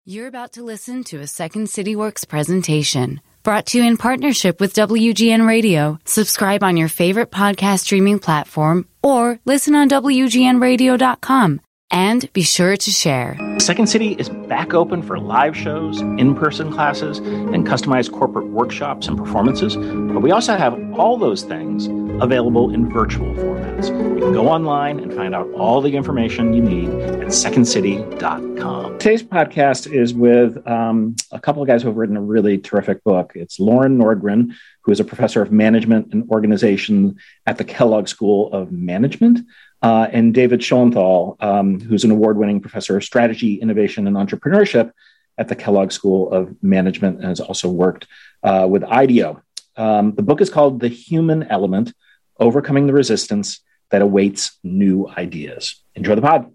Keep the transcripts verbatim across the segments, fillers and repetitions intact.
You're about to listen to a Second City Works presentation brought to you in partnership with W G N Radio. Subscribe on your favorite podcast streaming platform or listen on W G N radio dot com. And be sure to share. Second City is back open for live shows, in-person classes, and customized corporate workshops and performances. But we also have all those things available in virtual formats. You can go online and find out all the information you need at second city dot com. Today's podcast is with um, a couple of guys who have written a really terrific book. It's Loren Nordgren, who is a professor of management and organization at the Kellogg School of Management. Uh, and David Schoenthal, um, who's an award-winning professor of strategy, innovation, and entrepreneurship at the Kellogg School of Management and has also worked uh, with IDEO. Um, the book is called The Human Element, Overcoming the Resistance That Awaits New Ideas. Enjoy the pod.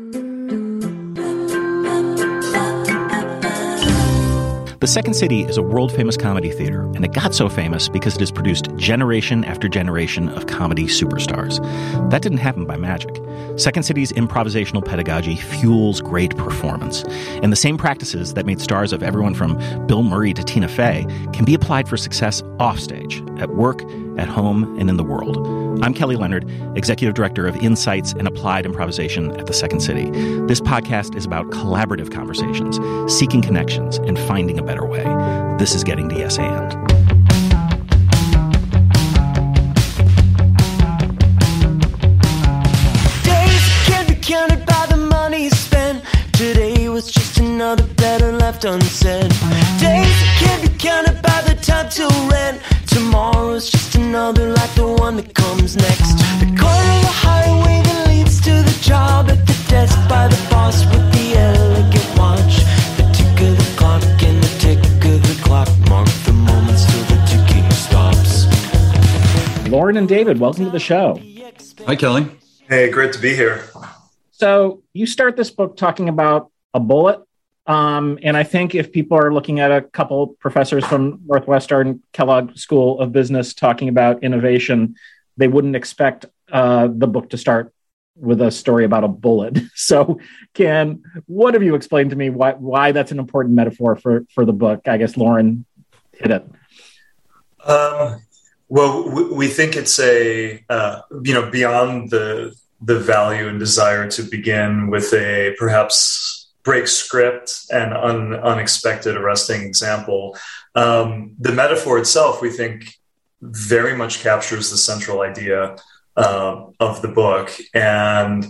The Second City is a world-famous comedy theater, and it got so famous because it has produced generation after generation of comedy superstars. That didn't happen by magic. Second City's improvisational pedagogy fuels great performance, and the same practices that made stars of everyone from Bill Murray to Tina Fey can be applied for success offstage, at work, at home, and in the world. I'm Kelly Leonard, Executive Director of Insights and Applied Improvisation at the Second City. This podcast is about collaborative conversations, seeking connections, and finding a better way. This is Getting to Yes And. Days can't be counted by the money spent. Today was just another better left unsaid. Days can't be counted by the time to rent. Tomorrow's just another like the one that comes next. The corner of the highway that leads to the job, at the desk by the boss with the elegant watch. The tick of the clock and the tick of the clock mark the moments till the ticking stops. Loren and David, welcome to the show. Hi, Kelly. Hey, great to be here. So you start this book talking about a bullet. Um, and I think if people are looking at a couple professors from Northwestern Kellogg School of Business talking about innovation, they wouldn't expect uh, the book to start with a story about a bullet. So can one of you explain to me why why that's an important metaphor for, for the book? I guess Loren hit it. Um, well, we, we think it's a, uh, you know, beyond the the value and desire to begin with a perhaps break script and un, unexpected arresting example. Um, the metaphor itself, we think, very much captures the central idea uh, of the book. And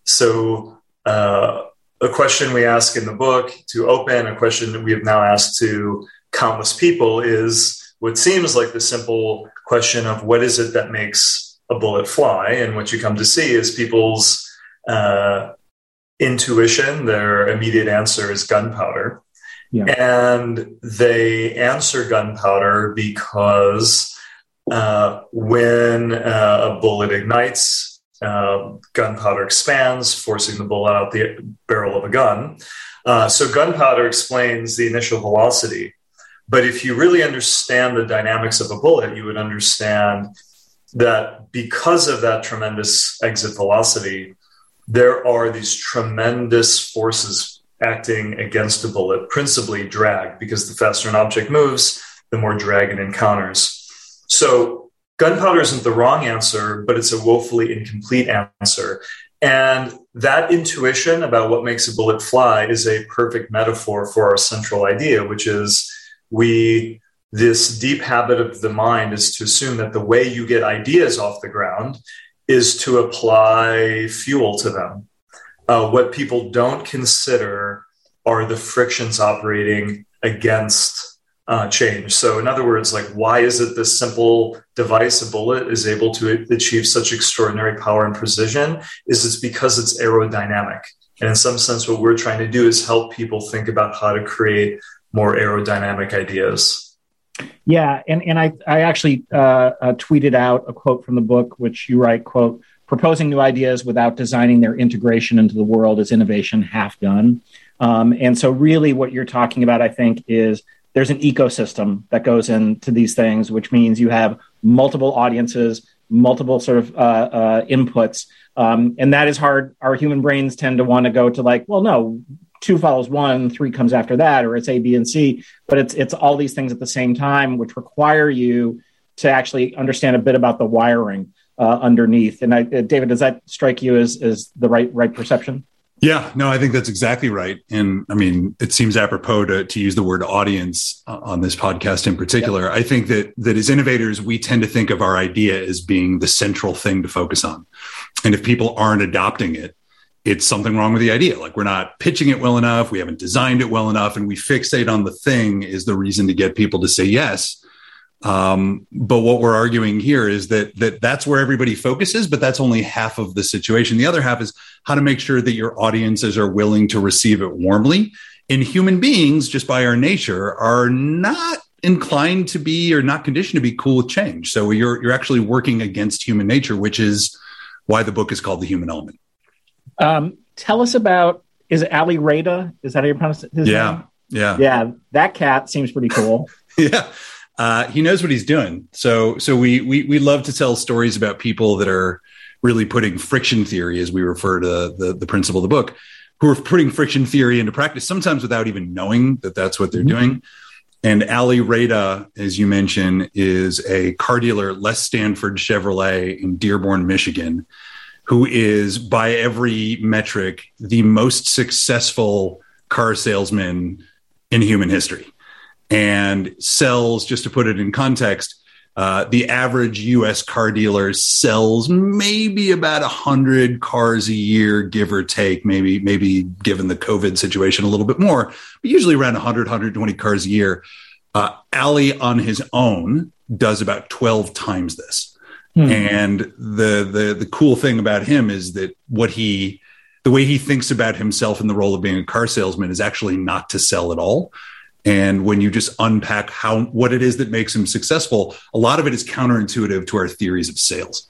so uh, a question we ask in the book to open, a question that we have now asked to countless people is what seems like the simple question of what is it that makes a bullet fly? And what you come to see is people's uh, intuition, their immediate answer is gunpowder. Yeah. And they answer gunpowder because uh, when uh, a bullet ignites, uh, gunpowder expands, forcing the bullet out the barrel of a gun. Uh, so gunpowder explains the initial velocity. But if you really understand the dynamics of a bullet, you would understand that because of that tremendous exit velocity, there are these tremendous forces acting against a bullet, principally drag, because the faster an object moves, the more drag it encounters. So gunpowder isn't the wrong answer, but it's a woefully incomplete answer. And that intuition about what makes a bullet fly is a perfect metaphor for our central idea, which is we, this deep habit of the mind is to assume that the way you get ideas off the ground is to apply fuel to them. Uh, what people don't consider are the frictions operating against uh, change. So in other words, like, why is it this simple device, a bullet, is able to achieve such extraordinary power and precision? Is it's because it's aerodynamic. And in some sense, what we're trying to do is help people think about how to create more aerodynamic ideas. Yeah, and, and I, I actually uh, uh, tweeted out a quote from the book, which you write, quote, proposing new ideas without designing their integration into the world is innovation half done. Um, and so really what you're talking about, I think, is there's an ecosystem that goes into these things, which means you have multiple audiences, multiple sort of uh, uh, inputs. Um, and that is hard. Our human brains tend to want to go to like, well, no, two follows one, three comes after that, or it's A, B, and C. But it's it's all these things at the same time, which require you to actually understand a bit about the wiring uh, underneath. And I, uh, David, does that strike you as as the right right perception? Yeah, no, I think that's exactly right. And I mean, it seems apropos to, to use the word audience uh, on this podcast in particular. Yep. I think that that as innovators, we tend to think of our idea as being the central thing to focus on. And if people aren't adopting it, it's something wrong with the idea. Like we're not pitching it well enough. We haven't designed it well enough. And we fixate on the thing is the reason to get people to say yes. Um, but what we're arguing here is that, that that's where everybody focuses, but that's only half of the situation. The other half is how to make sure that your audiences are willing to receive it warmly. And human beings, just by our nature, are not inclined to be or not conditioned to be cool with change. So you're, you're actually working against human nature, which is why the book is called The Human Element. Um, tell us about, is it Ali Reda? Is that how you pronounce his yeah, name? Yeah. Yeah. That cat seems pretty cool. yeah. Uh, he knows what he's doing. So, so we, we, we love to tell stories about people that are really putting friction theory, as we refer to the, the principle of the book, who are putting friction theory into practice, sometimes without even knowing that that's what they're mm-hmm. doing. And Ali Reda, as you mentioned, is a car dealer, Les Stanford Chevrolet in Dearborn, Michigan, who is, by every metric, the most successful car salesman in human history. And sells, just to put it in context, uh, the average U S car dealer sells maybe about one hundred cars a year, give or take, maybe, maybe given the COVID situation a little bit more, but usually around one hundred, one hundred twenty cars a year. Uh, Ali on his own does about twelve times this. Hmm. And the, the, the cool thing about him is that what he, the way he thinks about himself in the role of being a car salesman is actually not to sell at all. And when you just unpack how what it is that makes him successful, a lot of it is counterintuitive to our theories of sales.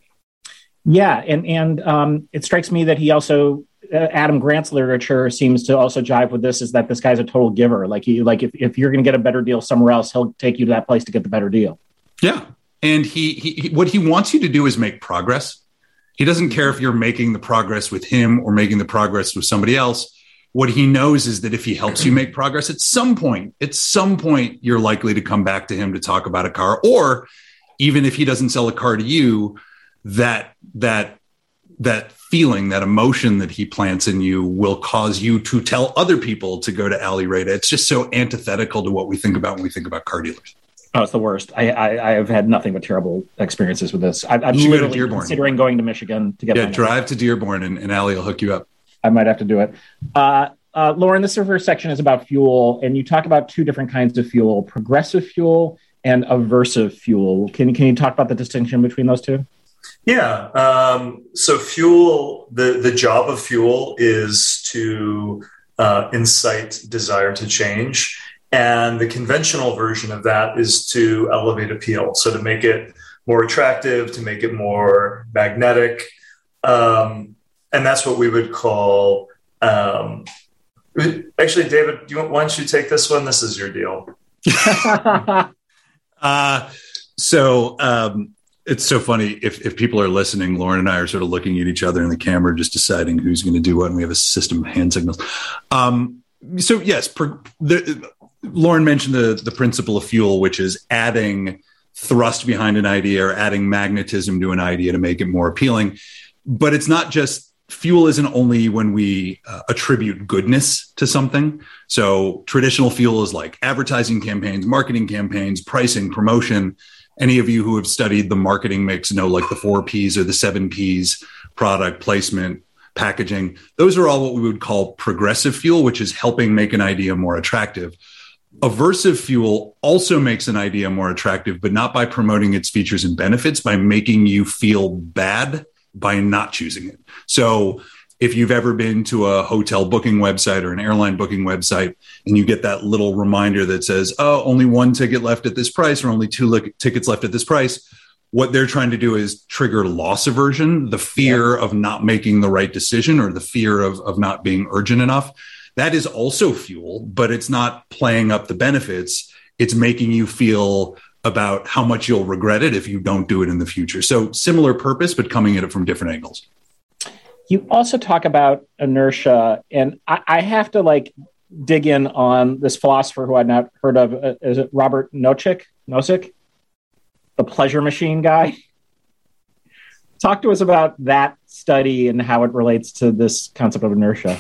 Yeah, and and um, it strikes me that he also uh, Adam Grant's literature seems to also jive with this. Is that this guy's a total giver? Like he like if, if you're going to get a better deal somewhere else, he'll take you to that place to get the better deal. Yeah, and he, he, he what he wants you to do is make progress. He doesn't care if you're making the progress with him or making the progress with somebody else. What he knows is that if he helps you make progress at some point, at some point, you're likely to come back to him to talk about a car. Or even if he doesn't sell a car to you, that that that feeling, that emotion that he plants in you will cause you to tell other people to go to Ali Reda. It's just so antithetical to what we think about when we think about car dealers. Oh, it's the worst. I, I, I have had nothing but terrible experiences with this. I, I'm literally go considering going to Michigan to get Yeah, drive to Dearborn and, and Ali will hook you up. I might have to do it. Uh, uh, Lauren, this first section is about fuel, and you talk about two different kinds of fuel, progressive fuel and aversive fuel. Can, can you talk about the distinction between those two? Yeah. Um, so fuel, the, the job of fuel is to uh, incite desire to change. And the conventional version of that is to elevate appeal. So to make it more attractive, to make it more magnetic. Um, And that's what we would call, um, actually, David, do you want, why don't you take this one? This is your deal. uh, so um, it's so funny. If, if people are listening, Lauren and I are sort of looking at each other in the camera, just deciding who's going to do what. And we have a system of hand signals. Um, so yes, per, the, Lauren mentioned the, the principle of fuel, which is adding thrust behind an idea or adding magnetism to an idea to make it more appealing. But it's not just fuel isn't only when we uh, attribute goodness to something. So traditional fuel is like advertising campaigns, marketing campaigns, pricing, promotion. Any of you who have studied the marketing mix know like the four P's or the seven P's, product placement, packaging. Those are all what we would call progressive fuel, which is helping make an idea more attractive. Aversive fuel also makes an idea more attractive, but not by promoting its features and benefits, by making you feel bad by not choosing it. So if you've ever been to a hotel booking website or an airline booking website and you get that little reminder that says, oh, only one ticket left at this price or only two li- tickets left at this price, what they're trying to do is trigger loss aversion, the fear yeah. of not making the right decision or the fear of, of not being urgent enough. That is also fuel, but it's not playing up the benefits. It's making you feel about how much you'll regret it if you don't do it in the future. So similar purpose, but coming at it from different angles. you also talk about inertia, and I, I have to like dig in on this philosopher who I'd not heard of. Uh, is it Robert Nozick? Nozick, the pleasure machine guy? Talk to us about that study and how it relates to this concept of inertia.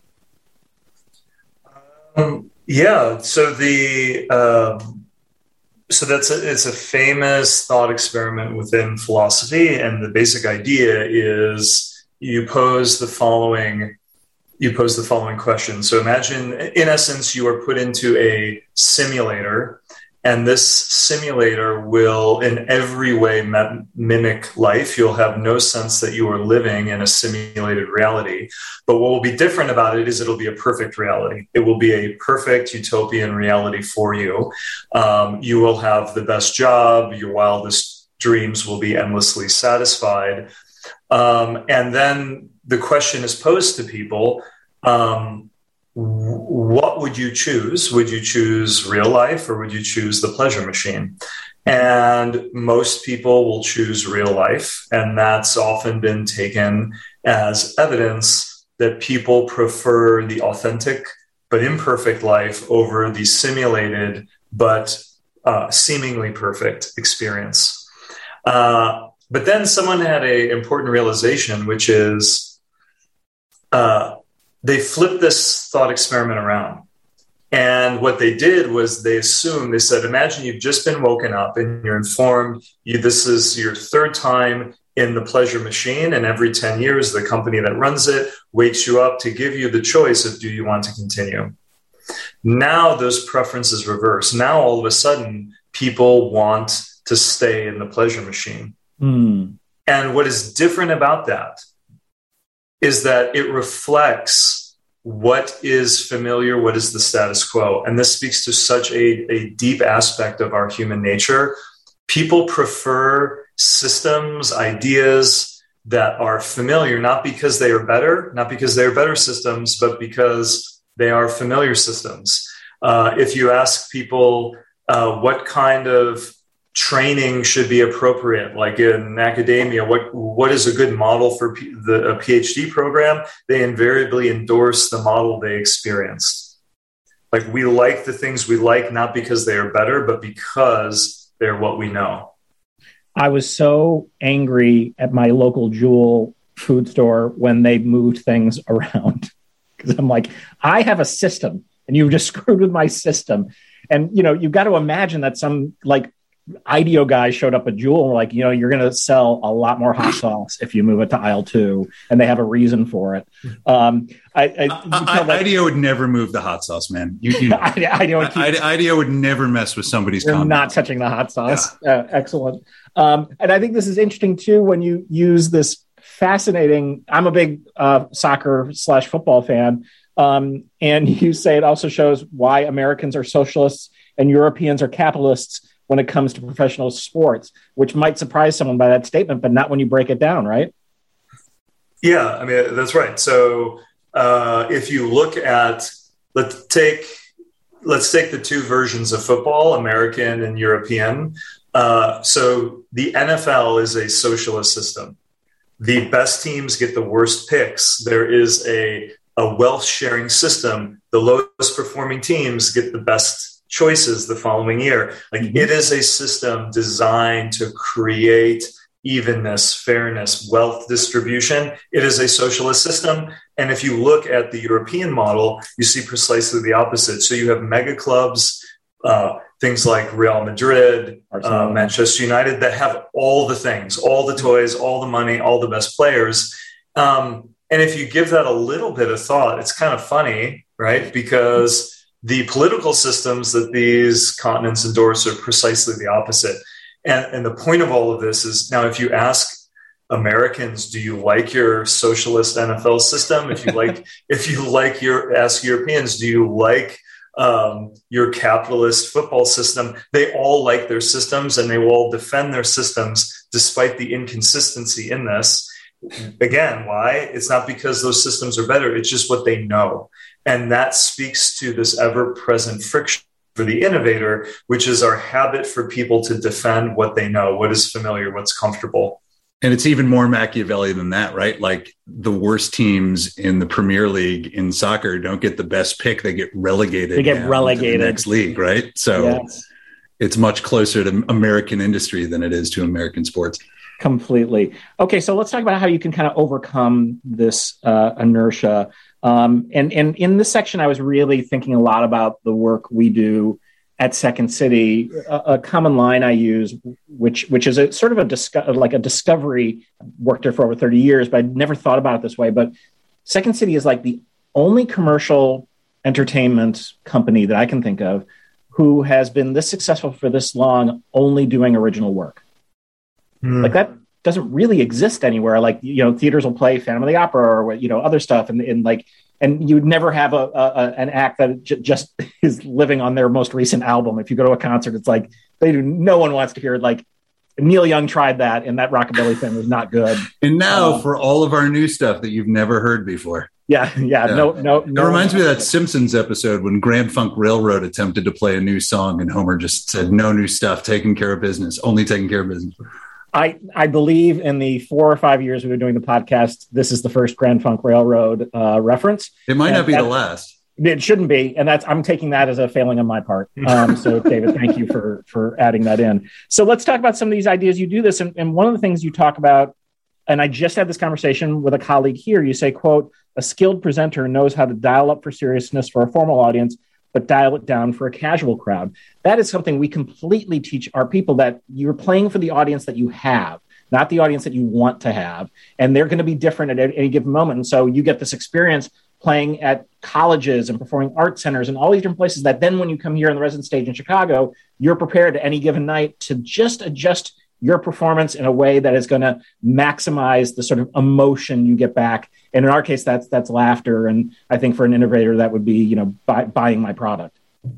Um, yeah, so the um, so that's a, it's a famous thought experiment within philosophy, and the basic idea is you pose the following you pose the following question. So imagine, in essence, you are put into a simulator, and this simulator will in every way me- mimic life. You'll have no sense that you are living in a simulated reality. But what will be different about it is it'll be a perfect reality. It will be a perfect utopian reality for you. Um, you will have the best job. Your wildest dreams will be endlessly satisfied. Um, and then the question is posed to people, um, what would you choose? Would you choose real life or would you choose the pleasure machine? And most people will choose real life. And that's often been taken as evidence that people prefer the authentic but imperfect life over the simulated but uh, seemingly perfect experience. Uh, but then someone had an important realization, which is uh, they flipped this thought experiment around. And what they did was they assumed, they said, imagine you've just been woken up and you're informed you, this is your third time in the pleasure machine. And every ten years, the company that runs it wakes you up to give you the choice of, do you want to continue? Now those preferences reverse. Now, all of a sudden, people want to stay in the pleasure machine. Mm. And what is different about that is that it reflects what is familiar, what is the status quo. And this speaks to such a, a deep aspect of our human nature. People prefer systems, ideas that are familiar, not because they are better, not because they are better systems, but because they are familiar systems. Uh, if you ask people uh, what kind of training should be appropriate, like in academia, what what is a good model for P- the a PhD program? They invariably endorse the model they experienced. Like, we like the things we like, not because they are better, but because they're what we know. I was so angry at my local Jewel food store when they moved things around, because I'm like, I have a system and you've just screwed with my system. And, you know, you've got to imagine that some like IDEO guy showed up at Jewel and were like, you know, you're going to sell a lot more hot sauce if you move it to aisle two, and they have a reason for it. Um, I, I, I, I IDEO would never move the hot sauce, man. You, you know, IDEO, would keep, IDEO would never mess with somebody's. You're comment. not touching the hot sauce. Yeah. Uh, excellent. Um, and I think this is interesting too when you use this fascinating. I'm a big uh, soccer slash football fan, um, and you say it also shows why Americans are socialists and Europeans are capitalists when it comes to professional sports, which might surprise someone by that statement, but not when you break it down, right? Yeah, I mean, that's right. So uh, if you look at, let's take, let's take the two versions of football, American and European. Uh, so the N F L is a socialist system. The best teams get the worst picks. There is a, a wealth sharing system. The lowest performing teams get the best choices the following year. Like, mm-hmm. It is a system designed to create evenness, fairness, wealth distribution. It is a socialist system. And if you look at the European model, you see precisely the opposite. So you have mega clubs, uh, things like Real Madrid, uh, Manchester United, that have all the things, all the toys, all the money, all the best players. Um, and if you give that a little bit of thought, it's kind of funny, right? Because the political systems that these continents endorse are precisely the opposite. And, and the point of all of this is, now, if you ask Americans, do you like your socialist N F L system? If you like, if you like your, ask Europeans, do you like um, your capitalist football system? They all like their systems, and they will all defend their systems despite the inconsistency in this. Again, why? It's not because those systems are better. It's just what they know. And that speaks to this ever-present friction for the innovator, which is our habit for people to defend what they know, what is familiar, what's comfortable. And it's even more Machiavelli than that, right? Like the worst teams in the Premier League in soccer don't get the best pick. They get relegated. They get relegated to the next league, right? So yes. It's much closer to American industry than it is to American sports. Completely. Okay, so let's talk about how you can kind of overcome this uh, inertia. Um, and, and in this section, I was really thinking a lot about the work we do at Second City. A, a common line I use, which which is a sort of a disco- like a discovery. Worked there for over thirty years, but I'd never thought about it this way. But Second City is like the only commercial entertainment company that I can think of who has been this successful for this long, only doing original work. Mm. Like that doesn't really exist anywhere. Like, you know, theaters will play Phantom of the Opera or, you know, other stuff. And, and like, and you would never have a, a an act that j- just is living on their most recent album. If you go to a concert, it's like, they do. No one wants to hear it. Like Neil Young tried that and that rockabilly thing was not good. And now um, for all of our new stuff that you've never heard before. Yeah, yeah, yeah. no, no, no. It reminds me of that Simpsons episode when Grand Funk Railroad attempted to play a new song and Homer just said, no new stuff, taking care of business, only taking care of business. I, I believe in the four or five years we've been doing the podcast, this is the first Grand Funk Railroad uh, reference. It might and not be that, the last. It shouldn't be. And that's, I'm taking that as a failing on my part. Um, so David, thank you for, for adding that in. So let's talk about some of these ideas. You do this. And, and one of the things you talk about, and I just had this conversation with a colleague here, you say, quote, a skilled presenter knows how to dial up for seriousness for a formal audience, but dial it down for a casual crowd. That is something we completely teach our people, that you're playing for the audience that you have, not the audience that you want to have. And they're going to be different at any given moment. And so you get this experience playing at colleges and performing arts centers and all these different places that then when you come here on the resident stage in Chicago, you're prepared at any given night to just adjust your performance in a way that is going to maximize the sort of emotion you get back. And in our case, that's that's laughter. And I think for an innovator, that would be, you know, buy, buying my product.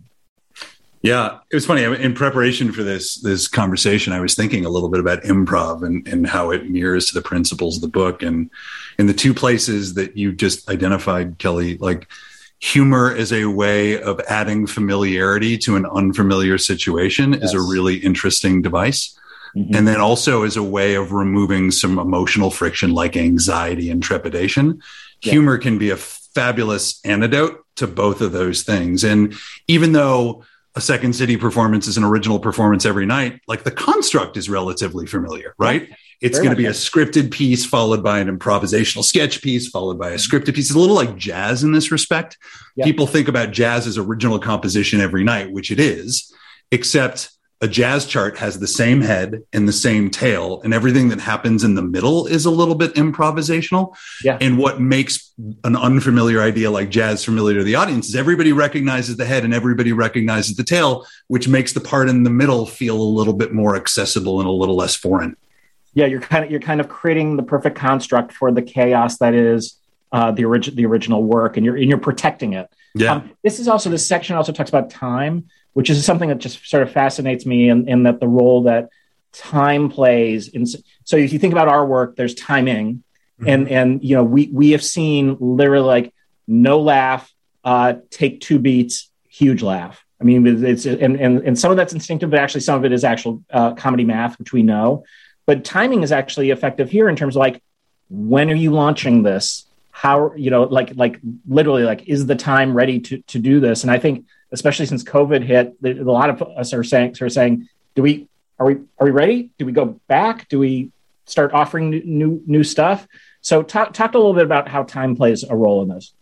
Yeah, it was funny. In preparation for this this conversation, I was thinking a little bit about improv and, and how it mirrors to the principles of the book. And in the two places that you just identified, Kelly, like humor as a way of adding familiarity to an unfamiliar situation yes. is a really interesting device. Mm-hmm. And then also as a way of removing some emotional friction like anxiety and trepidation. Yeah. Humor can be a fabulous antidote to both of those things. And even though a Second City performance is an original performance every night, like the construct is relatively familiar, right? Yeah. It's going to be a scripted piece followed by an improvisational sketch piece followed by a scripted piece. It's a little like jazz in this respect. Yeah. People think about jazz as original composition every night, which it is, except a jazz chart has the same head and the same tail, and everything that happens in the middle is a little bit improvisational. Yeah. And what makes an unfamiliar idea like jazz familiar to the audience is everybody recognizes the head and everybody recognizes the tail, which makes the part in the middle feel a little bit more accessible and a little less foreign. Yeah, you're kind of you're kind of creating the perfect construct for the chaos that is uh, the original the original work, and you're and you're protecting it. Yeah. Um, this is also this section also talks about time, which is something that just sort of fascinates me, in, in that the role that time plays. In, so if you think about our work, there's timing, mm-hmm. and and you know we we have seen literally like no laugh, uh, take two beats, huge laugh. I mean, it's and and and some of that's instinctive, but actually some of it is actual uh, comedy math, which we know. But timing is actually effective here in terms of like, when are you launching this? How, you know, like like literally like, is the time ready to to do this? And I think, especially since COVID hit, a lot of us are saying, sort of saying, do we, are we, are we ready? Do we go back? Do we start offering new, new stuff? So talk, talk a little bit about how time plays a role in this.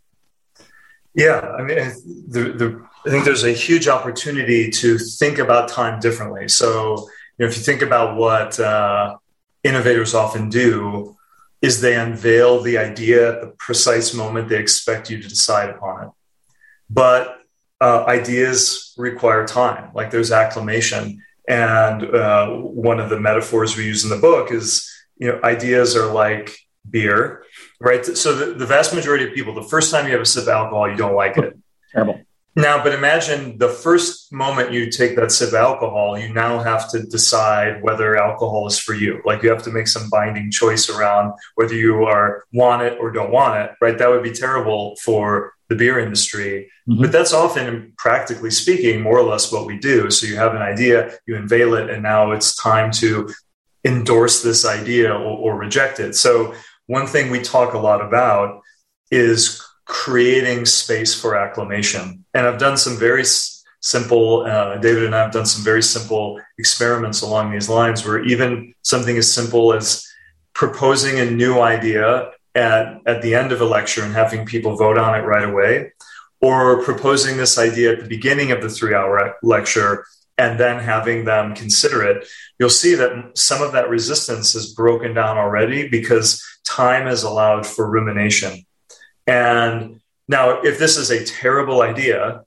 Yeah. I mean, the, the, I think there's a huge opportunity to think about time differently. So, you know, if you think about what uh, innovators often do, is they unveil the idea at the precise moment they expect you to decide upon it. But Uh, ideas require time, like there's acclimation. And uh, one of the metaphors we use in the book is, you know, ideas are like beer, right? So the, the vast majority of people, the first time you have a sip of alcohol, you don't like it. Terrible. Now, but imagine the first moment you take that sip of alcohol, you now have to decide whether alcohol is for you. Like you have to make some binding choice around whether you are want it or don't want it, right? That would be terrible for the beer industry. Mm-hmm. But that's often, practically speaking, more or less what we do. So you have an idea, you unveil it, and now it's time to endorse this idea or, or reject it. So one thing we talk a lot about is creating space for acclamation. And I've done some very s- simple, uh, David and I have done some very simple experiments along these lines, where even something as simple as proposing a new idea at, at the end of a lecture and having people vote on it right away, or proposing this idea at the beginning of the three-hour lecture and then having them consider it, you'll see that some of that resistance is broken down already because time has allowed for rumination. And now, if this is a terrible idea,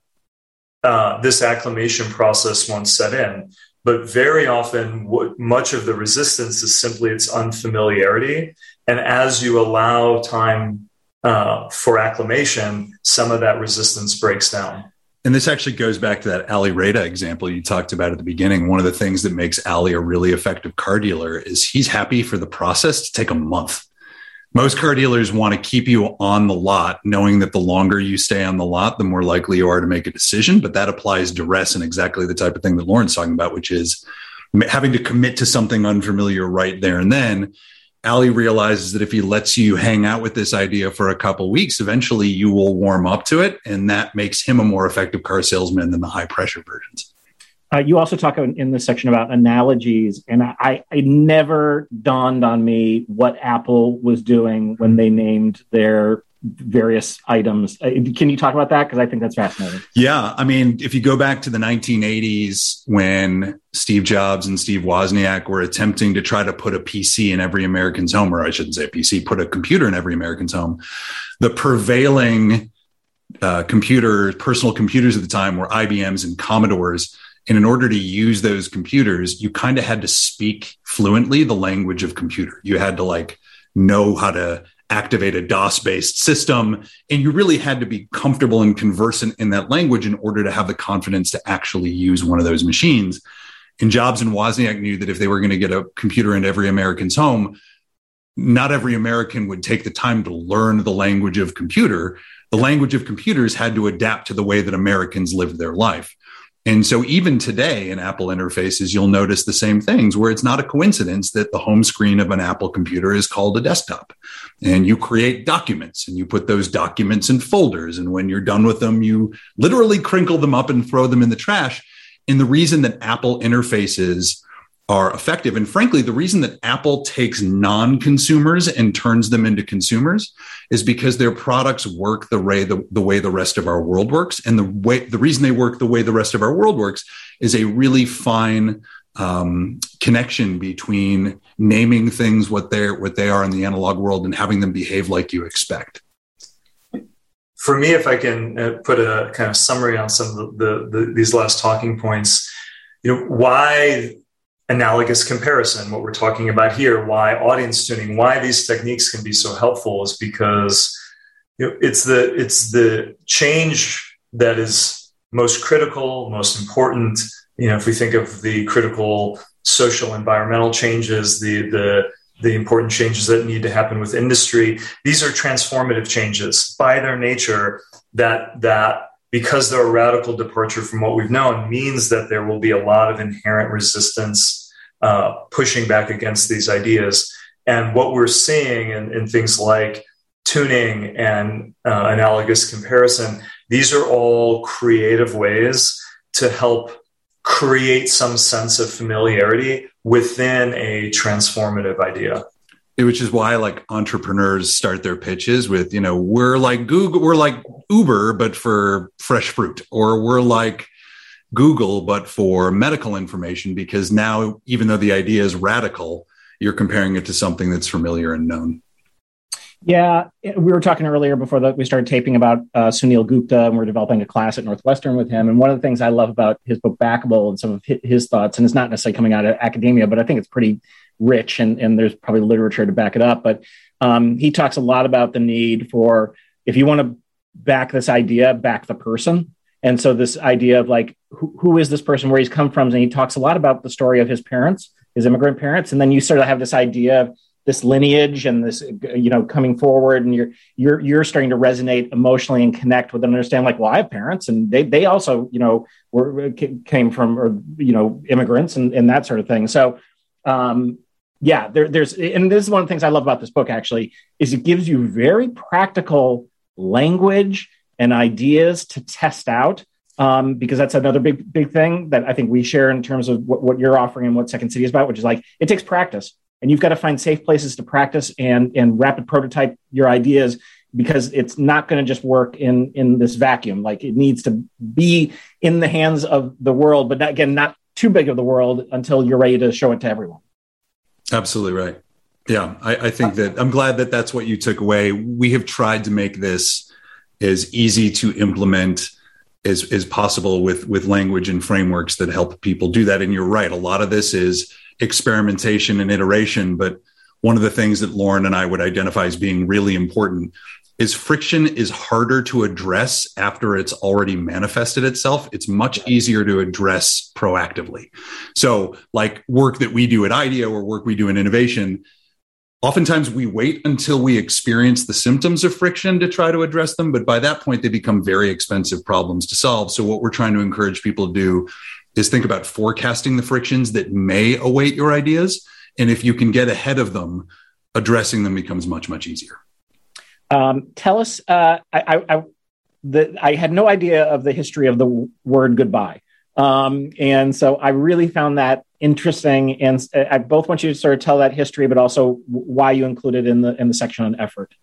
uh, this acclamation process won't set in. But very often, what, much of the resistance is simply its unfamiliarity. And as you allow time uh, for acclamation, some of that resistance breaks down. And this actually goes back to that Ali Reda example you talked about at the beginning. One of the things that makes Ali a really effective car dealer is he's happy for the process to take a month. Most car dealers want to keep you on the lot, knowing that the longer you stay on the lot, the more likely you are to make a decision. But that applies duress and exactly the type of thing that Lauren's talking about, which is having to commit to something unfamiliar right there and then. Ali realizes that if he lets you hang out with this idea for a couple of weeks, eventually you will warm up to it. And that makes him a more effective car salesman than the high pressure versions. Uh, you also talk in, in this section about analogies. And I, I never dawned on me what Apple was doing when they named their various items. Uh, can you talk about that? Because I think that's fascinating. Yeah. I mean, if you go back to the nineteen eighties when Steve Jobs and Steve Wozniak were attempting to try to put a P C in every American's home, or I shouldn't say a P C, put a computer in every American's home, the prevailing uh, computer, personal computers at the time were I B Ms and Commodores. And in order to use those computers, you kind of had to speak fluently the language of computer. You had to like know how to activate a DOS-based system. And you really had to be comfortable and conversant in that language in order to have the confidence to actually use one of those machines. And Jobs and Wozniak knew that if they were going to get a computer into every American's home, not every American would take the time to learn the language of computer. The language of computers had to adapt to the way that Americans lived their life. And so even today in Apple interfaces, you'll notice the same things where it's not a coincidence that the home screen of an Apple computer is called a desktop. And you create documents and you put those documents in folders. And when you're done with them, you literally crinkle them up and throw them in the trash. And the reason that Apple interfaces are effective, and frankly, the reason that Apple takes non-consumers and turns them into consumers is because their products work the way the, the way the rest of our world works. And the way the reason they work the way the rest of our world works is a really fine um, connection between naming things what they're what they are in the analog world and having them behave like you expect. For me, if I can uh, put a kind of summary on some of the, the, the these last talking points, you know, why analogous comparison, what we're talking about here, why audience tuning, why these techniques can be so helpful is because you know, it's the it's the change that is most critical, most important. You know, if we think of the critical social environmental changes, the the the important changes that need to happen with industry, these are transformative changes by their nature. That that because they're a radical departure from what we've known, means that there will be a lot of inherent resistance uh, pushing back against these ideas. And what we're seeing in, in things like tuning and uh, analogous comparison, these are all creative ways to help create some sense of familiarity within a transformative idea. Which is why like entrepreneurs start their pitches with, you know, we're like Google, we're like Uber, but for fresh fruit, or we're like Google, but for medical information, because now, even though the idea is radical, you're comparing it to something that's familiar and known. Yeah, we were talking earlier before that we started taping about uh, Sunil Gupta, and we're developing a class at Northwestern with him. And one of the things I love about his book Backable and some of his thoughts, and it's not necessarily coming out of academia, but I think it's pretty rich, and, and there's probably literature to back it up. But um, he talks a lot about the need for, if you want to back this idea, back the person. And so this idea of like, who, who is this person, where he's come from? And he talks a lot about the story of his parents, his immigrant parents. And then you sort of have this idea of this lineage and this, you know, coming forward, and you're, you're, you're starting to resonate emotionally and connect with them and understand like, well, I have parents and they, they also, you know, were, came from, or, you know, immigrants and, and that sort of thing. So, um, Yeah, there, there's, and this is one of the things I love about this book, actually, is it gives you very practical language and ideas to test out, um, because that's another big, big thing that I think we share in terms of what, what you're offering and what Second City is about, which is like, it takes practice, and you've got to find safe places to practice and, and rapid prototype your ideas, because it's not going to just work in, in this vacuum. Like, it needs to be in the hands of the world, but not, again, not too big of the world until you're ready to show it to everyone. Absolutely right. Yeah, I, I think that I'm glad that that's what you took away. We have tried to make this as easy to implement as, as possible with, with language and frameworks that help people do that. And you're right. A lot of this is experimentation and iteration. But one of the things that Lauren and I would identify as being really important is friction is harder to address after it's already manifested itself. It's much easier to address proactively. So like work that we do at IDEO or work we do in innovation, oftentimes we wait until we experience the symptoms of friction to try to address them. But by that point, they become very expensive problems to solve. So what we're trying to encourage people to do is think about forecasting the frictions that may await your ideas. And if you can get ahead of them, addressing them becomes much, much easier. Um, tell us, uh, I, I, I, the, I had no idea of the history of the w- word goodbye. Um, and so I really found that interesting. And I both want you to sort of tell that history, but also why you included in the in the section on effort.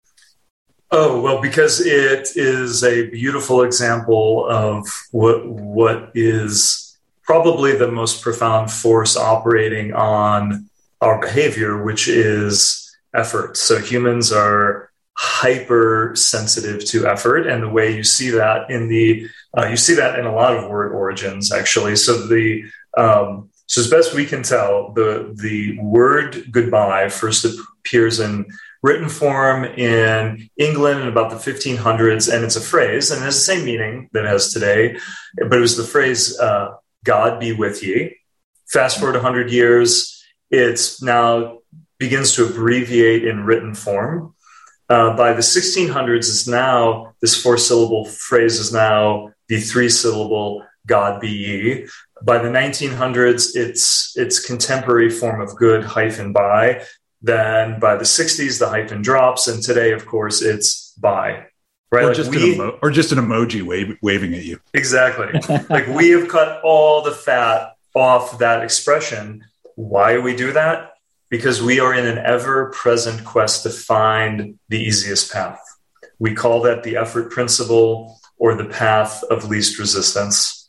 Oh, well, because it is a beautiful example of what what is probably the most profound force operating on our behavior, which is effort. So humans are hypersensitive to effort, and the way you see that in the uh, you see that in a lot of word origins, actually. So the um, so as best we can tell, the the word goodbye first appears in written form in England in about the fifteen hundreds, and it's a phrase, and it has the same meaning that it has today, but it was the phrase uh, "God be with ye." Fast forward one hundred years, it's now begins to abbreviate in written form. Uh, by the sixteen hundreds, it's now, this four-syllable phrase is now the three-syllable God be ye. By the nineteen hundreds, it's its contemporary form of good hyphen by. Then by the sixties, the hyphen drops. And today, of course, it's by. Right? Or, like just, we, an emo- or just an emoji wave- waving at you. Exactly. Like we have cut all the fat off that expression. Why do we do that? Because we are in an ever-present quest to find the easiest path. We call that the effort principle or the path of least resistance.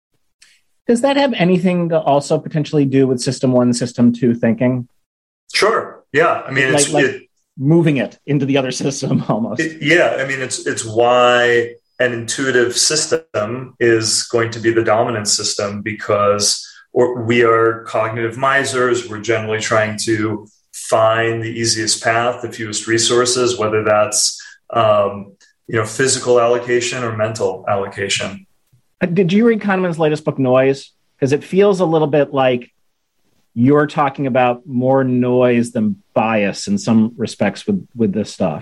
Does that have anything to also potentially do with system one, system two thinking? Sure. Yeah. I mean, like, it's like it, moving it into the other system almost. It, yeah. I mean, it's it's why an intuitive system is going to be the dominant system, because or we are cognitive misers. We're generally trying to find the easiest path, the fewest resources, whether that's um, you know physical allocation or mental allocation. Did you read Kahneman's latest book, Noise? Because it feels a little bit like you're talking about more noise than bias in some respects with, with this stuff.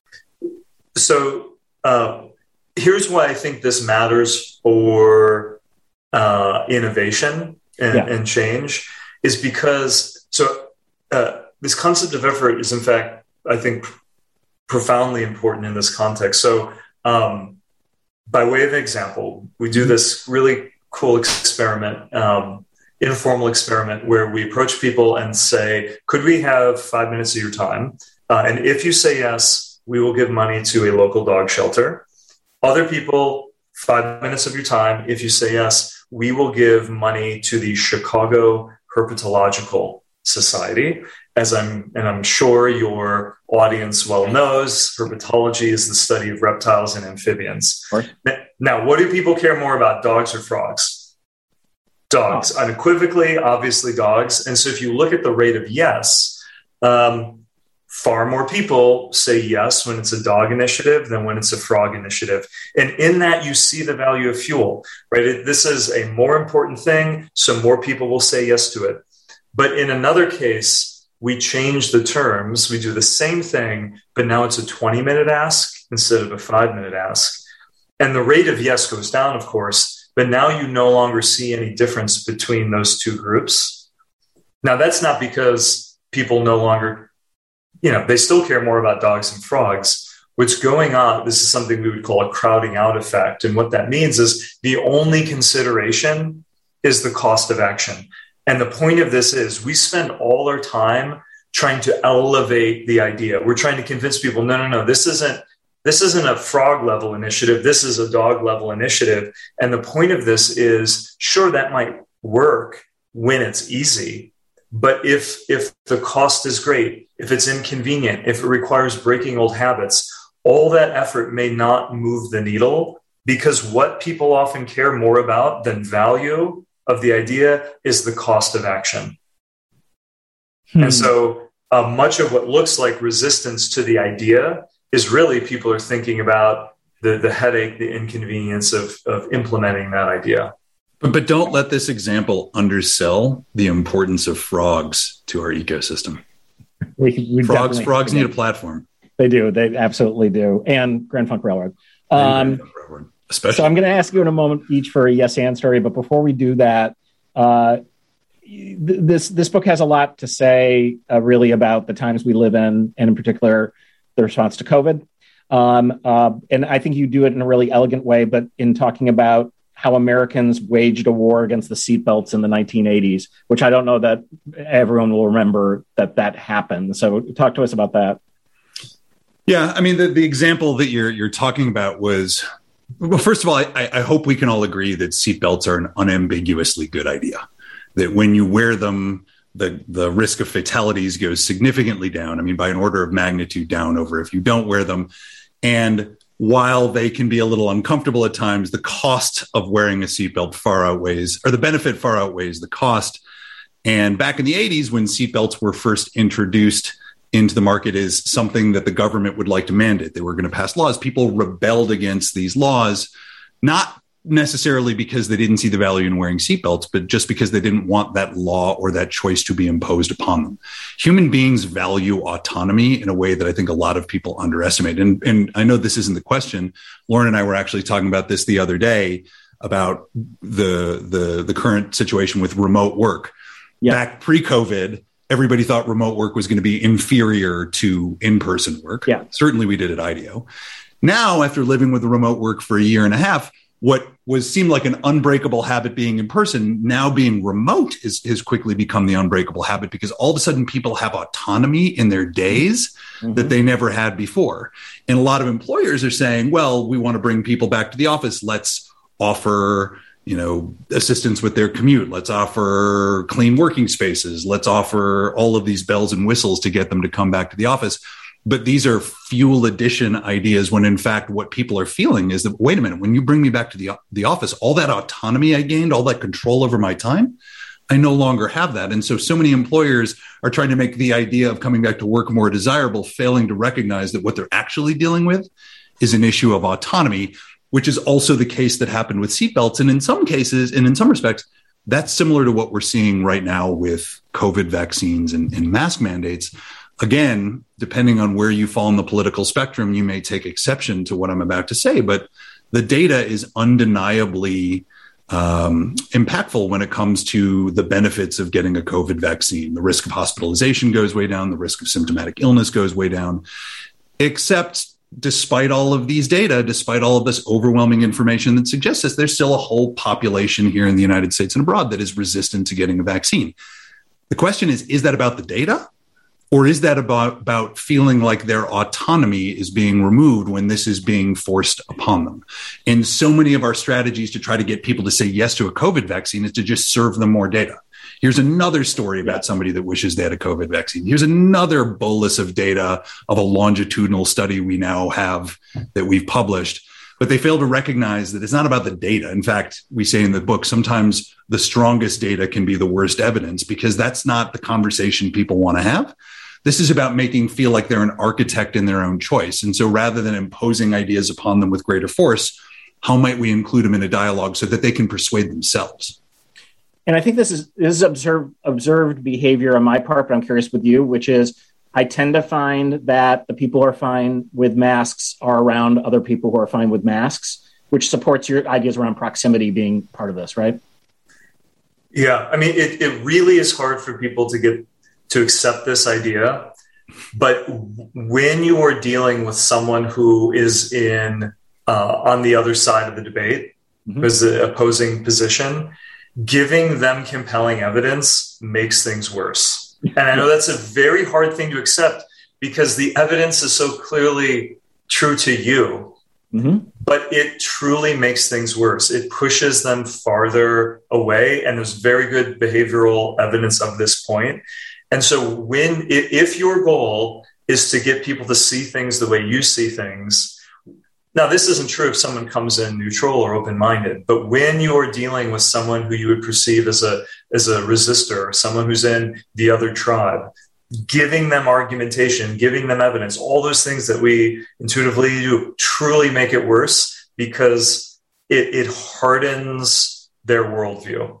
So uh, here's why I think this matters for uh, innovation and, yeah. and change is because so uh, this concept of effort is, in fact, I think, profoundly important in this context. So um, by way of example, we do this really cool experiment, um, informal experiment, where we approach people and say, could we have five minutes of your time? Uh, and if you say yes, we will give money to a local dog shelter. Other people, five minutes of your time. If you say yes, we will give money to the Chicago Herpetological Society. As I'm, and I'm sure your audience well knows, herpetology is the study of reptiles and amphibians. Now, what do people care more about, dogs or frogs? Dogs, oh. unequivocally, obviously dogs. And so if you look at the rate of yes, um, far more people say yes when it's a dog initiative than when it's a frog initiative. And in that, you see the value of fuel, right? It, this is a more important thing, so more people will say yes to it. But in another case, we change the terms. We do the same thing, but now it's a twenty-minute ask instead of a five-minute ask. And the rate of yes goes down, of course, but now you no longer see any difference between those two groups. Now, that's not because people no longer, you know, they still care more about dogs and frogs. What's going on, this is something we would call a crowding out effect. And what that means is the only consideration is the cost of action. And the point of this is we spend all our time trying to elevate the idea. We're trying to convince people, no, no, no, this isn't, this isn't a frog level initiative. This is a dog level initiative. And the point of this is, sure, that might work when it's easy. But if, if the cost is great, if it's inconvenient, if it requires breaking old habits, all that effort may not move the needle, because what people often care more about than value of the idea is the cost of action. Hmm. And so uh, much of what looks like resistance to the idea is really people are thinking about the, the headache, the inconvenience of, of implementing that idea. But, but don't let this example undersell the importance of frogs to our ecosystem. We, we frogs frogs need a platform. They do. They absolutely do. And Grand Funk Railroad. Um, Grand Funk Railroad especially. So I'm going to ask you in a moment each for a yes and story. But before we do that, uh, th- this this book has a lot to say uh, really about the times we live in, and in particular, the response to COVID. Um, uh, and I think you do it in a really elegant way, but in talking about how Americans waged a war against the seatbelts in the nineteen eighties, which I don't know that everyone will remember that that happened. So talk to us about that. Yeah, I mean, the, the example that you're you're talking about was, well, first of all, I, I hope we can all agree that seatbelts are an unambiguously good idea. That when you wear them, the the risk of fatalities goes significantly down. I mean, by an order of magnitude down over if you don't wear them. And while they can be a little uncomfortable at times, the cost of wearing a seatbelt far outweighs, or the benefit far outweighs the cost. And back in the eighties, when seatbelts were first introduced into the market is something that the government would like to mandate. They were going to pass laws. People rebelled against these laws, not necessarily because they didn't see the value in wearing seatbelts, but just because they didn't want that law or that choice to be imposed upon them. Human beings value autonomy in a way that I think a lot of people underestimate. And, and I know this isn't the question. Lauren and I were actually talking about this the other day about the, the, the current situation with remote work. Yeah. Back pre-COVID, everybody thought remote work was going to be inferior to in-person work. Yeah. Certainly we did at IDEO. Now, after living with remote work for a year and a half, what was seemed like an unbreakable habit being in person, now being remote is, has quickly become the unbreakable habit, because all of a sudden people have autonomy in their days mm-hmm. that they never had before. And a lot of employers are saying, well, we want to bring people back to the office. Let's offer you know, assistance with their commute. Let's offer clean working spaces. Let's offer all of these bells and whistles to get them to come back to the office. But these are fuel addition ideas when, in fact, what people are feeling is that, wait a minute, when you bring me back to the, the office, all that autonomy I gained, all that control over my time, I no longer have that. And so, so many employers are trying to make the idea of coming back to work more desirable, failing to recognize that what they're actually dealing with is an issue of autonomy, which is also the case that happened with seatbelts. And in some cases, and in some respects, that's similar to what we're seeing right now with COVID vaccines and, and mask mandates. Again, depending on where you fall in the political spectrum, you may take exception to what I'm about to say, but the data is undeniably um, impactful when it comes to the benefits of getting a COVID vaccine. The risk of hospitalization goes way down. The risk of symptomatic illness goes way down, except despite all of these data, despite all of this overwhelming information that suggests this, there's still a whole population here in the United States and abroad that is resistant to getting a vaccine. The question is, is that about the data? Or is that about, about feeling like their autonomy is being removed when this is being forced upon them? And so many of our strategies to try to get people to say yes to a COVID vaccine is to just serve them more data. Here's another story about somebody that wishes they had a COVID vaccine. Here's another bolus of data of a longitudinal study we now have that we've published. But they fail to recognize that it's not about the data. In fact, we say in the book, sometimes the strongest data can be the worst evidence, because that's not the conversation people want to have. This is about making feel like they're an architect in their own choice. And so rather than imposing ideas upon them with greater force, how might we include them in a dialogue so that they can persuade themselves? And I think this is, this is observed, observed behavior on my part, but I'm curious with you, which is I tend to find that the people who are fine with masks are around other people who are fine with masks, which supports your ideas around proximity being part of this, right? Yeah, I mean, it, it really is hard for people to get to accept this idea. But when you are dealing with someone who is in uh, on the other side of the debate, mm-hmm. who's the opposing position, giving them compelling evidence makes things worse. And I know that's a very hard thing to accept because the evidence is so clearly true to you, mm-hmm. but it truly makes things worse. It pushes them farther away. And there's very good behavioral evidence of this point. And so when, if your goal is to get people to see things the way you see things, now this isn't true if someone comes in neutral or open-minded, but when you're dealing with someone who you would perceive as a, as a resistor, someone who's in the other tribe, giving them argumentation, giving them evidence, all those things that we intuitively do truly make it worse because it, it hardens their worldview.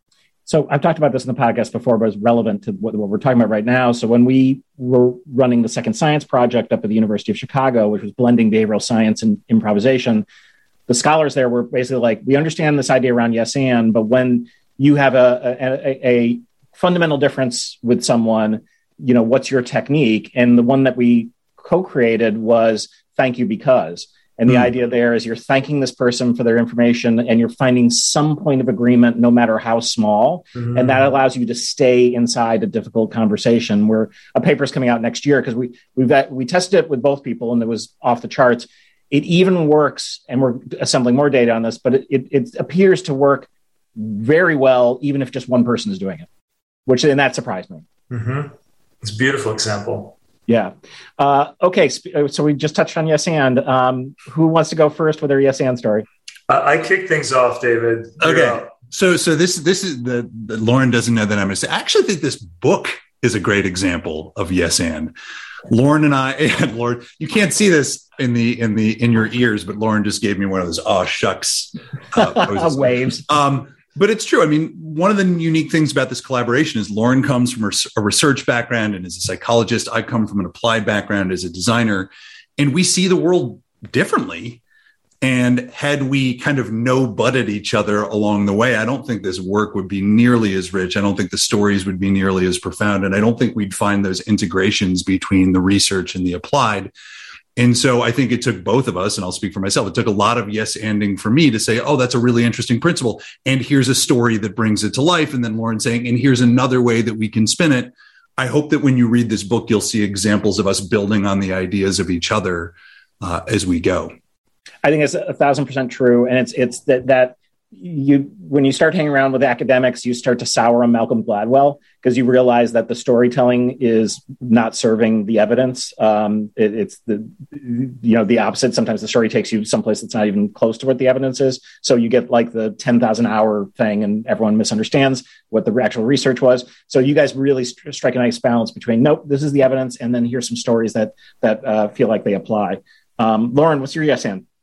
So I've talked about this in the podcast before, but it's relevant to what, what we're talking about right now. So when we were running the Second Science Project up at the University of Chicago, which was blending behavioral science and improvisation, the scholars there were basically like, we understand this idea around yes and, but when you have a, a, a fundamental difference with someone, you know, what's your technique? And the one that we co-created was thank you because. And the mm. idea there is you're thanking this person for their information and you're finding some point of agreement, no matter how small. Mm. And that allows you to stay inside a difficult conversation where a paper is coming out next year because we we've got, we tested it with both people and it was off the charts. It even works, and we're assembling more data on this, but it, it, it appears to work very well, even if just one person is doing it, which then that surprised me. Mm-hmm. It's a beautiful example. Yeah. Uh, okay. So we just touched on yes and. Um, who wants to go first with their yes and story? Uh, I kick things off, David. Okay. Uh, so so this this is the, the Lauren doesn't know that I'm going to say. I actually think this book is a great example of yes and. Lauren and I and Lauren, you can't see this in the in the in your ears, but Lauren just gave me one of those oh shucks uh, waves. Um, But it's true. I mean, one of the unique things about this collaboration is Lauren comes from a research background and is a psychologist. I come from an applied background as a designer, and we see the world differently. And had we kind of no-butted each other along the way, I don't think this work would be nearly as rich. I don't think the stories would be nearly as profound. And I don't think we'd find those integrations between the research and the applied. And so I think it took both of us, and I'll speak for myself, it took a lot of yes-anding for me to say, oh, that's a really interesting principle. And here's a story that brings it to life. And then Lauren saying, and here's another way that we can spin it. I hope that when you read this book, you'll see examples of us building on the ideas of each other uh, as we go. I think it's a thousand percent true. And it's it's that that you when you start hanging around with academics, you start to sour on Malcolm Gladwell because you realize that the storytelling is not serving the evidence. Um, it, it's the you know the opposite. Sometimes the story takes you someplace that's not even close to what the evidence is. So you get like the ten thousand hour thing, and everyone misunderstands what the actual research was. So you guys really st- strike a nice balance between nope, this is the evidence, and then here's some stories that that uh, feel like they apply. Um, Lauren, what's your yes and?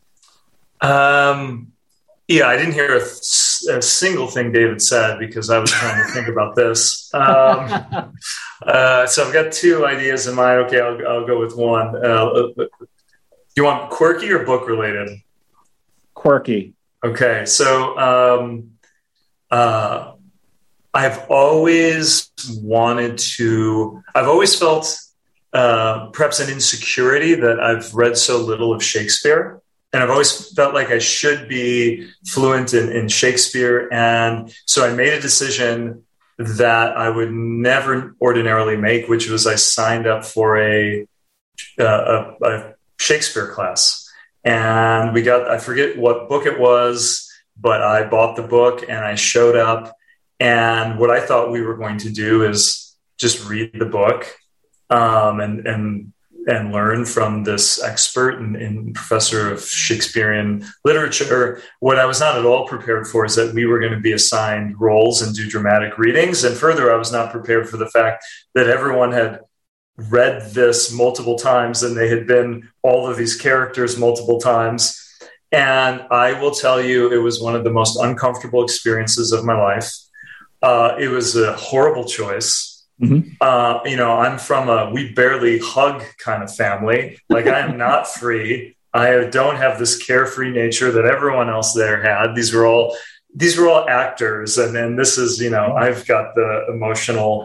Um. Yeah, I didn't hear a, a single thing David said because I was trying to think about this. Um, uh, so I've got two ideas in mind. Okay, I'll, I'll go with one. Uh, you want quirky or book related? Quirky. Okay, so um, uh, I've always wanted to, I've always felt uh, perhaps an insecurity that I've read so little of Shakespeare. And I've always felt like I should be fluent in, in Shakespeare. And so I made a decision that I would never ordinarily make, which was I signed up for a, uh, a, a Shakespeare class. And we got, I forget what book it was, but I bought the book and I showed up. And what I thought we were going to do is just read the book um, and, and, and learn from this expert and, and professor of Shakespearean literature. What I was not at all prepared for is that we were going to be assigned roles and do dramatic readings. And further, I was not prepared for the fact that everyone had read this multiple times and they had been all of these characters multiple times. And I will tell you, it was one of the most uncomfortable experiences of my life. Uh, it was a horrible choice. Mm-hmm. Uh, you know, I'm from a we barely hug kind of family. Like I am not free. I don't have this carefree nature that everyone else there had. These were all these were all actors, and then this is you know I've got the emotional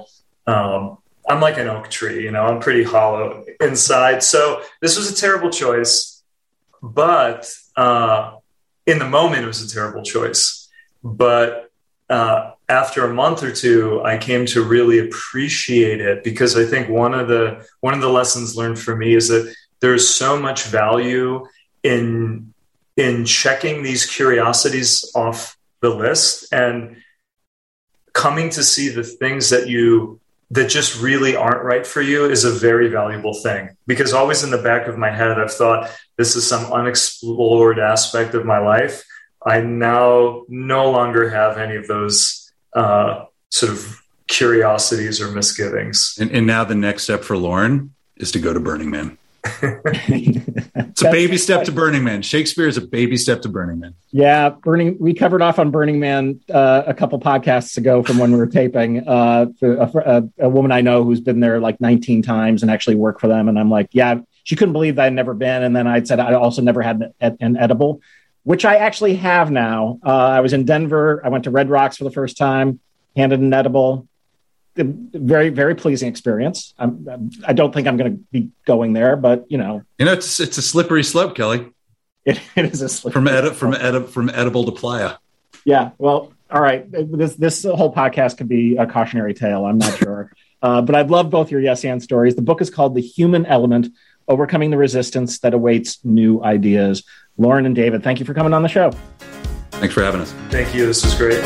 um, I'm like an oak tree, you know, I'm pretty hollow inside. So this was a terrible choice, but uh, in the moment, it was a terrible choice. But uh, after a month or two, I came to really appreciate it, because I think one of the one of the lessons learned for me is that there's so much value in in checking these curiosities off the list and coming to see the things that you that just really aren't right for you is a very valuable thing. Because always in the back of my head, I've thought this is some unexplored aspect of my life. I now no longer have any of those uh, sort of curiosities or misgivings. And, and now the next step for Lauren is to go to Burning Man. It's a baby step to Burning Man. Shakespeare is a baby step to Burning Man. Yeah, Burning. We covered off on Burning Man uh, a couple podcasts ago from when we were taping. Uh, for a, a, a woman I know who's been there like nineteen times and actually worked for them. And I'm like, yeah, she couldn't believe that I'd never been. And then I'd said I also never had an, an edible, which I actually have now. Uh, I was in Denver. I went to Red Rocks for the first time, handed an edible. Very, very pleasing experience. I'm, I don't think I'm going to be going there, but you know, you know, it's it's a slippery slope, Kelly. It, it is a slippery from edi- from edi- from edible to playa. Yeah. Well, all right. This this whole podcast could be a cautionary tale. I'm not sure, uh, but I've loved both your yes and stories. The book is called The Human Element: Overcoming the Resistance That Awaits New Ideas. Lauren and David, thank you for coming on the show. Thanks for having us. Thank you. This was great.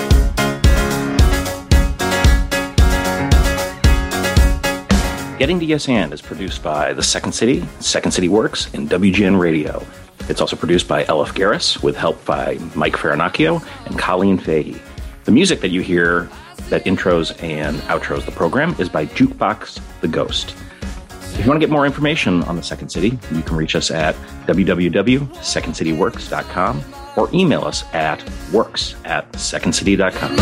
Getting to Yes And is produced by The Second City, Second City Works, and W G N Radio. It's also produced by Elif Garris, with help by Mike Farinacchio and Colleen Fahey. The music that you hear that intros and outros the program is by Jukebox the Ghost. If you want to get more information on The Second City, you can reach us at w w w dot second city works dot com or email us at works at second city dot com.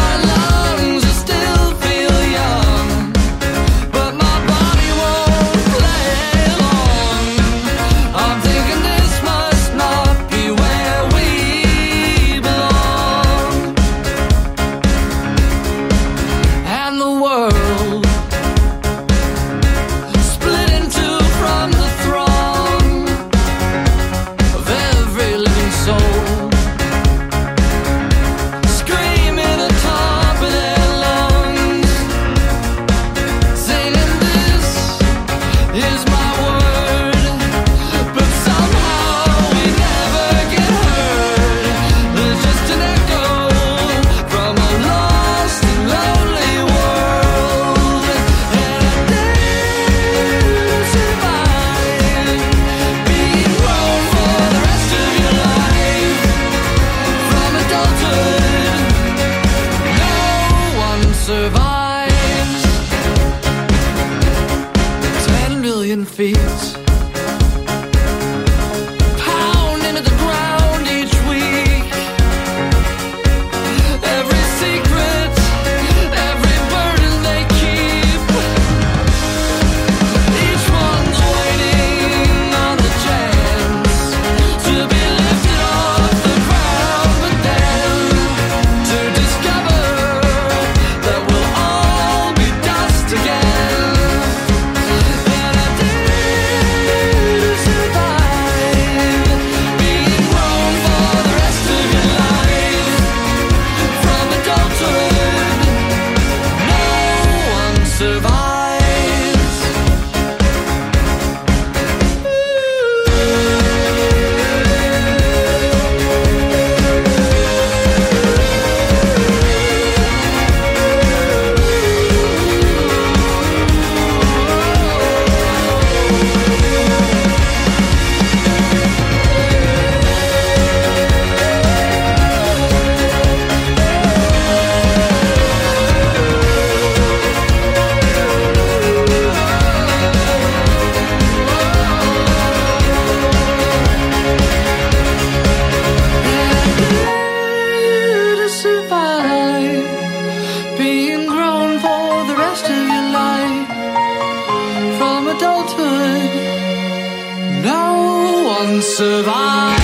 Survive.